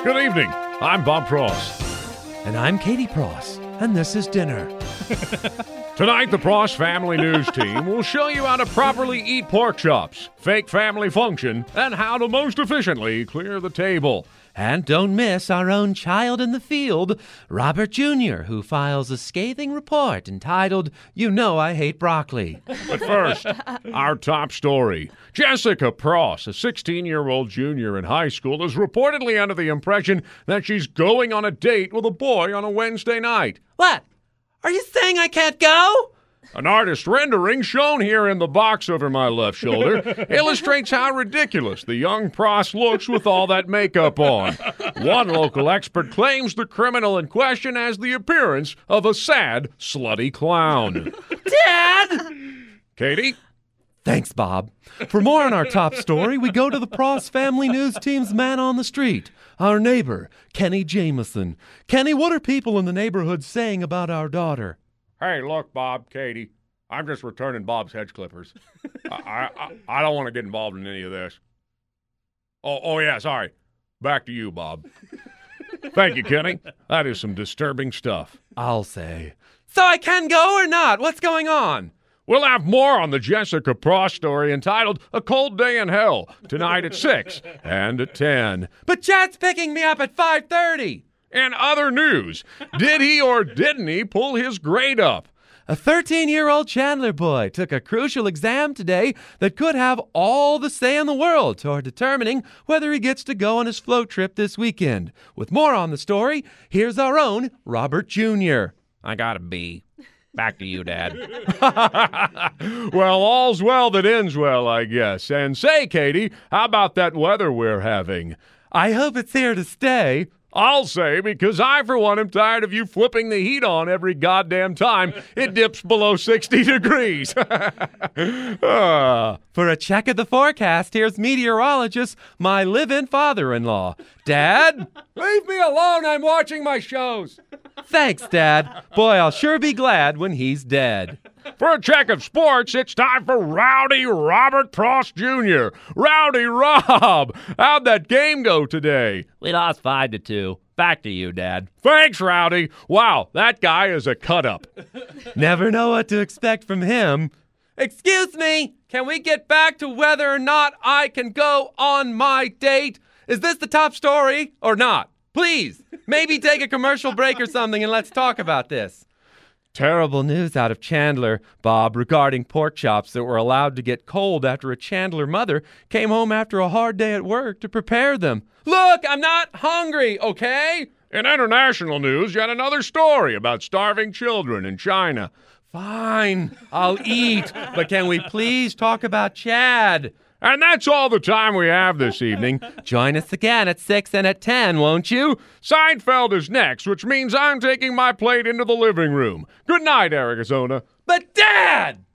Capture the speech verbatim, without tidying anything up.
Good evening. I'm Bob Pross. And I'm Katie Pross, and this is dinner. Tonight, the Pross Family News team will show you how to properly eat pork chops, fake family function, and how to most efficiently clear the table. And don't miss our own child in the field, Robert Junior, who files a scathing report entitled, You Know I Hate Broccoli. But first, our top story. Jessica Pross, a sixteen-year-old junior in high school, is reportedly under the impression that she's going on a date with a boy on a Wednesday night. What? Are you saying I can't go? An artist rendering shown here in the box over my left shoulder illustrates how ridiculous the young Pross looks with all that makeup on. One local expert claims the criminal in question has the appearance of a sad, slutty clown. Dad! Katie? Thanks, Bob. For more on our top story, we go to the Pross Family News team's man on the street, our neighbor, Kenny Jameson. Kenny, what are people in the neighborhood saying about our daughter? Hey, look, Bob, Katie, I'm just returning Bob's hedge clippers. I, I I don't want to get involved in any of this. Oh, oh yeah, sorry. Back to you, Bob. Thank you, Kenny. That is some disturbing stuff. I'll say. So I can go or not? What's going on? We'll have more on the Jessica Pross story entitled A Cold Day in Hell tonight at six and at ten. But Chad's picking me up at five thirty. In other news, did he or didn't he pull his grade up? A thirteen-year-old Chandler boy took a crucial exam today that could have all the say in the world toward determining whether he gets to go on his float trip this weekend. With more on the story, here's our own Robert Junior I got a B. Back to you, Dad. Well, all's well that ends well, I guess. And say, Katie, how about that weather we're having? I hope it's here to stay. I'll say, because I, for one, am tired of you flipping the heat on every goddamn time it dips below sixty degrees. uh. For a check of the forecast, here's meteorologist, my live-in father-in-law. Dad? Leave me alone, I'm watching my shows. Thanks, Dad. Boy, I'll sure be glad when he's dead. For a check of sports, it's time for Rowdy Robert Pross Junior Rowdy Rob, how'd that game go today? We lost five to two. Back to you, Dad. Thanks, Rowdy. Wow, that guy is a cut-up. Never know what to expect from him. Excuse me, can we get back to whether or not I can go on my date? Is this the top story or not? Please, maybe take a commercial break or something and let's talk about this. Terrible news out of Chandler, Bob, regarding pork chops that were allowed to get cold after a Chandler mother came home after a hard day at work to prepare them. Look, I'm not hungry, okay? In international news, yet another story about starving children in China. Fine, I'll eat, but can we please talk about Chad? And that's all the time we have this evening. Join us again at six and at ten, won't you? Seinfeld is next, which means I'm taking my plate into the living room. Good night, Arizona. But Dad!